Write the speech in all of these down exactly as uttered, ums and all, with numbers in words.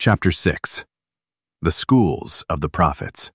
Chapter six. The Schools of the Prophets.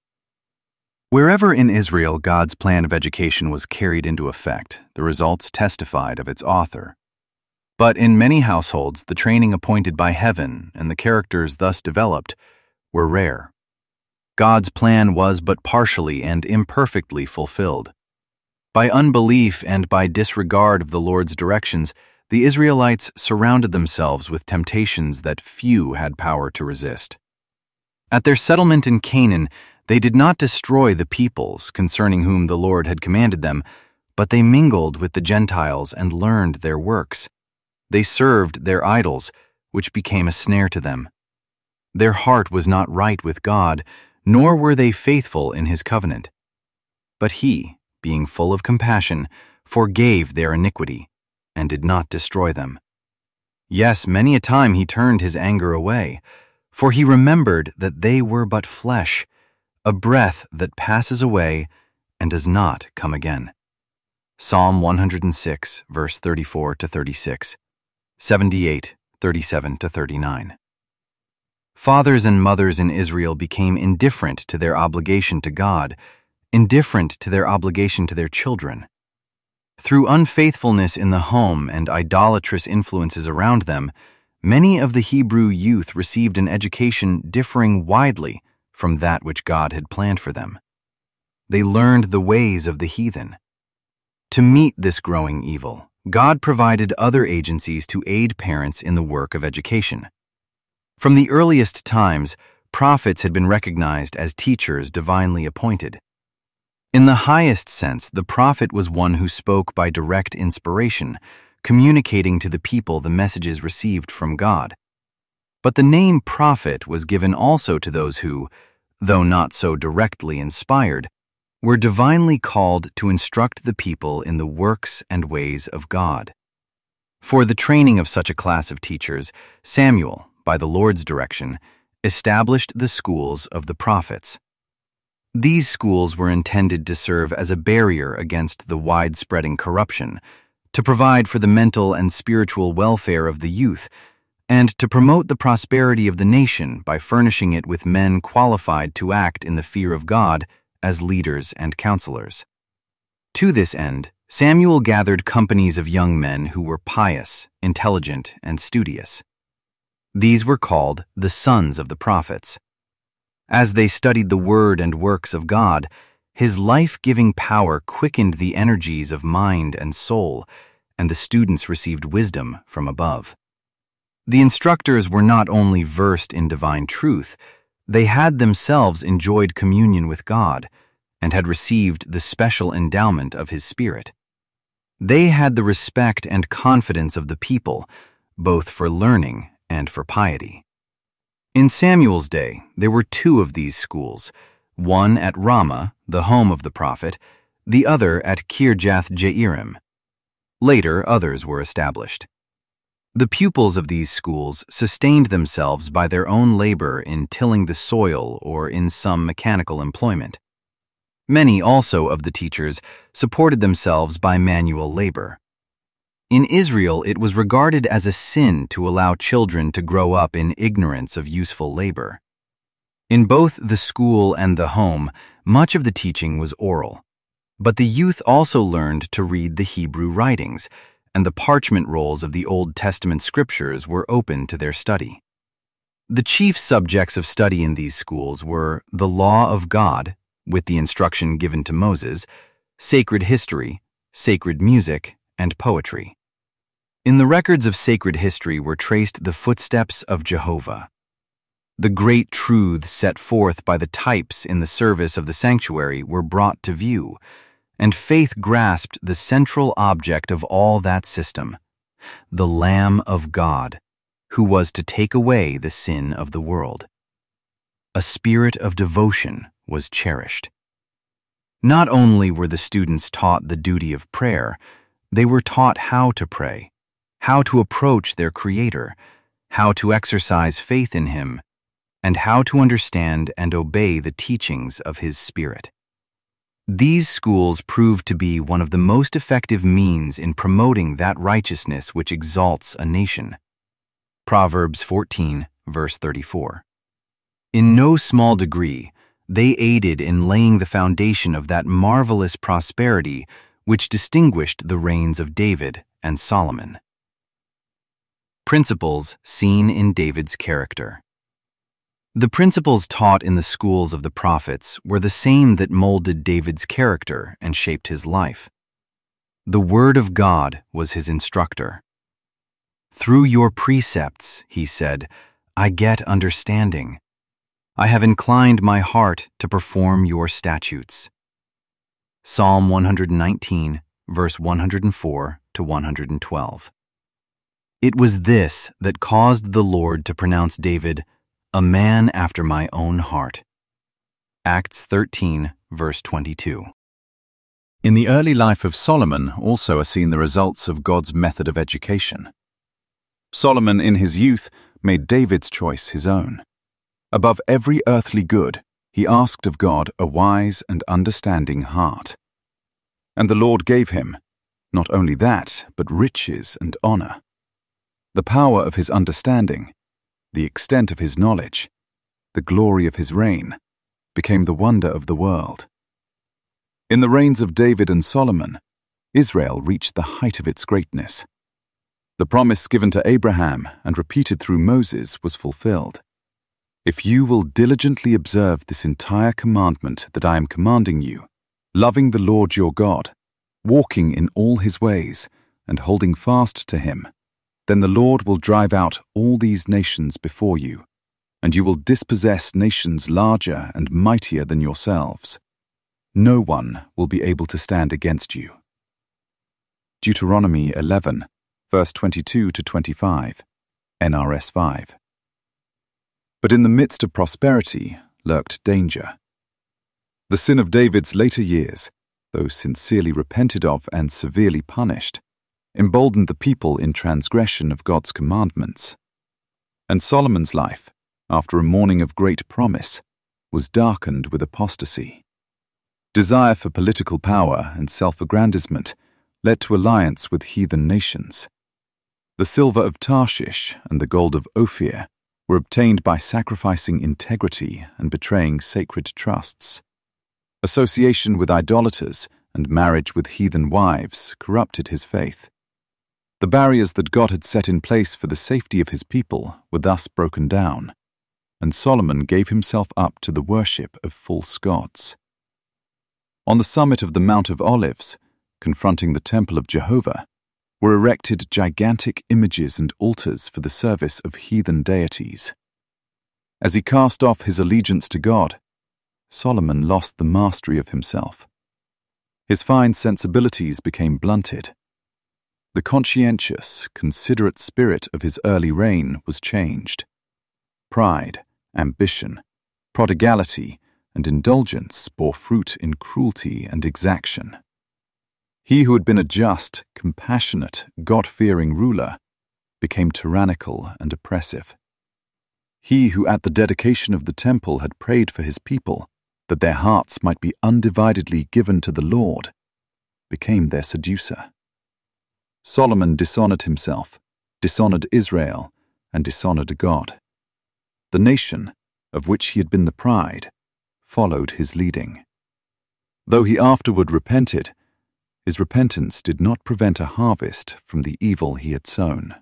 Wherever in Israel God's plan of education was carried into effect, the results testified of its author. But in many households, the training appointed by heaven and the characters thus developed were rare. God's plan was but partially and imperfectly fulfilled. By unbelief and by disregard of the Lord's directions, the Israelites surrounded themselves with temptations that few had power to resist. At their settlement in Canaan, they did not destroy the peoples concerning whom the Lord had commanded them, but they mingled with the Gentiles and learned their works. They served their idols, which became a snare to them. Their heart was not right with God, nor were they faithful in his covenant. But he, being full of compassion, forgave their iniquity, and did not destroy them. Yes, many a time he turned his anger away, for he remembered that they were but flesh, a breath that passes away and does not come again. Psalm one hundred six, verse thirty-four to thirty-six, seventy-eight, thirty-seven to thirty-nine. Fathers and mothers in Israel became indifferent to their obligation to God, indifferent to their obligation to their children. Through unfaithfulness in the home and idolatrous influences around them, many of the Hebrew youth received an education differing widely from that which God had planned for them. They learned the ways of the heathen. To meet this growing evil, God provided other agencies to aid parents in the work of education. From the earliest times, prophets had been recognized as teachers divinely appointed. In the highest sense, the prophet was one who spoke by direct inspiration, communicating to the people the messages received from God. But the name prophet was given also to those who, though not so directly inspired, were divinely called to instruct the people in the works and ways of God. For the training of such a class of teachers, Samuel, by the Lord's direction, established the schools of the prophets. These schools were intended to serve as a barrier against the widespreading corruption, to provide for the mental and spiritual welfare of the youth, and to promote the prosperity of the nation by furnishing it with men qualified to act in the fear of God as leaders and counselors. To this end, Samuel gathered companies of young men who were pious, intelligent, and studious. These were called the sons of the prophets. As they studied the word and works of God, his life-giving power quickened the energies of mind and soul, and the students received wisdom from above. The instructors were not only versed in divine truth, they had themselves enjoyed communion with God and had received the special endowment of his Spirit. They had the respect and confidence of the people, both for learning and for piety. In Samuel's day, there were two of these schools, one at Ramah, the home of the prophet, the other at Kirjath-Jearim. Later, others were established. The pupils of these schools sustained themselves by their own labor in tilling the soil or in some mechanical employment. Many also of the teachers supported themselves by manual labor. In Israel, it was regarded as a sin to allow children to grow up in ignorance of useful labor. In both the school and the home, much of the teaching was oral. But the youth also learned to read the Hebrew writings, and the parchment rolls of the Old Testament scriptures were open to their study. The chief subjects of study in these schools were the law of God, with the instruction given to Moses, sacred history, sacred music, and poetry. In the records of sacred history were traced the footsteps of Jehovah. The great truths set forth by the types in the service of the sanctuary were brought to view, and faith grasped the central object of all that system, the Lamb of God, who was to take away the sin of the world. A spirit of devotion was cherished. Not only were the students taught the duty of prayer, they were taught how to pray, how to approach their Creator, how to exercise faith in Him, and how to understand and obey the teachings of His Spirit. These schools proved to be one of the most effective means in promoting that righteousness which exalts a nation. Proverbs fourteen, verse thirty-four. In no small degree, they aided in laying the foundation of that marvelous prosperity which distinguished the reigns of David and Solomon. Principles seen in David's character. The principles taught in the schools of the prophets were the same that molded David's character and shaped his life. The Word of God was his instructor. Through your precepts, he said, I get understanding. I have inclined my heart to perform your statutes. Psalm one nineteen, verse one oh four to one twelve. It was this that caused the Lord to pronounce David a man after my own heart. Acts thirteen, verse twenty-two. In the early life of Solomon also are seen the results of God's method of education. Solomon in his youth made David's choice his own. Above every earthly good, he asked of God a wise and understanding heart. And the Lord gave him, not only that, but riches and honor. The power of his understanding, the extent of his knowledge, the glory of his reign, became the wonder of the world. In the reigns of David and Solomon, Israel reached the height of its greatness. The promise given to Abraham and repeated through Moses was fulfilled. If you will diligently observe this entire commandment that I am commanding you, loving the Lord your God, walking in all his ways, and holding fast to him, then the Lord will drive out all these nations before you, and you will dispossess nations larger and mightier than yourselves. No one will be able to stand against you. Deuteronomy eleven, verse twenty-two to twenty-five, N R S five. But in the midst of prosperity lurked danger. The sin of David's later years, though sincerely repented of and severely punished, emboldened the people in transgression of God's commandments. And Solomon's life, after a morning of great promise, was darkened with apostasy. Desire for political power and self-aggrandizement led to alliance with heathen nations. The silver of Tarshish and the gold of Ophir were obtained by sacrificing integrity and betraying sacred trusts. Association with idolaters and marriage with heathen wives corrupted his faith. The barriers that God had set in place for the safety of his people were thus broken down, and Solomon gave himself up to the worship of false gods. On the summit of the Mount of Olives, confronting the temple of Jehovah, were erected gigantic images and altars for the service of heathen deities. As he cast off his allegiance to God, Solomon lost the mastery of himself. His fine sensibilities became blunted. The conscientious, considerate spirit of his early reign was changed. Pride, ambition, prodigality, and indulgence bore fruit in cruelty and exaction. He who had been a just, compassionate, God-fearing ruler became tyrannical and oppressive. He who at the dedication of the temple had prayed for his people, that their hearts might be undividedly given to the Lord, became their seducer. Solomon dishonored himself, dishonored Israel, and dishonored God. The nation, of which he had been the pride, followed his leading. Though he afterward repented, his repentance did not prevent a harvest from the evil he had sown.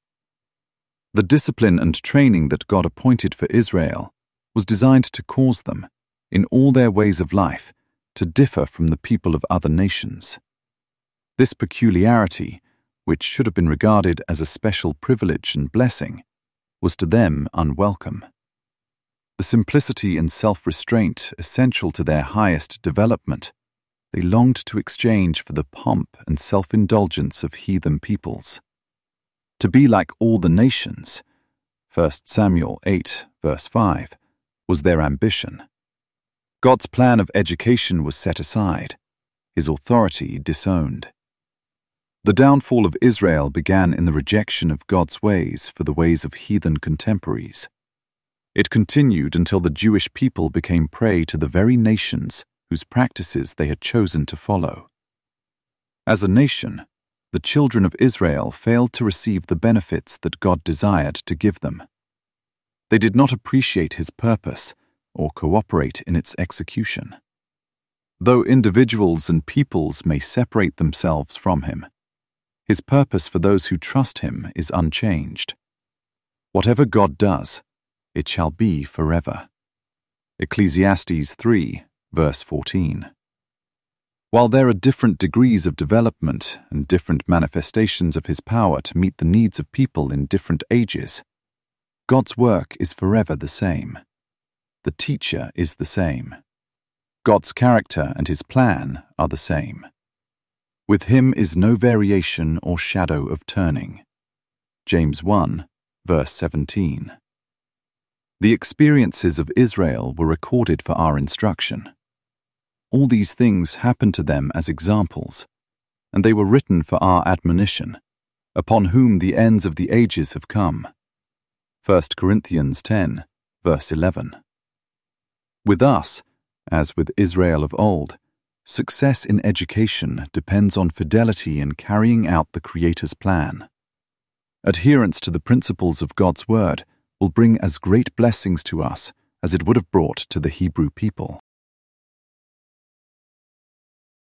The discipline and training that God appointed for Israel was designed to cause them, in all their ways of life, to differ from the people of other nations. This peculiarity, which should have been regarded as a special privilege and blessing, was to them unwelcome. The simplicity and self-restraint essential to their highest development, they longed to exchange for the pomp and self-indulgence of heathen peoples. To be like all the nations, First Samuel eight, verse five, was their ambition. God's plan of education was set aside, his authority disowned. The downfall of Israel began in the rejection of God's ways for the ways of heathen contemporaries. It continued until the Jewish people became prey to the very nations whose practices they had chosen to follow. As a nation, the children of Israel failed to receive the benefits that God desired to give them. They did not appreciate his purpose or cooperate in its execution. Though individuals and peoples may separate themselves from him, his purpose for those who trust him is unchanged. Whatever God does, it shall be forever. Ecclesiastes three, verse fourteen. While there are different degrees of development and different manifestations of his power to meet the needs of people in different ages, God's work is forever the same. The teacher is the same. God's character and his plan are the same. With him is no variation or shadow of turning. James one, verse seventeen. The experiences of Israel were recorded for our instruction. All these things happened to them as examples, and they were written for our admonition, upon whom the ends of the ages have come. First Corinthians ten, verse eleven. With us, as with Israel of old, success in education depends on fidelity in carrying out the Creator's plan. Adherence to the principles of God's Word will bring as great blessings to us as it would have brought to the Hebrew people.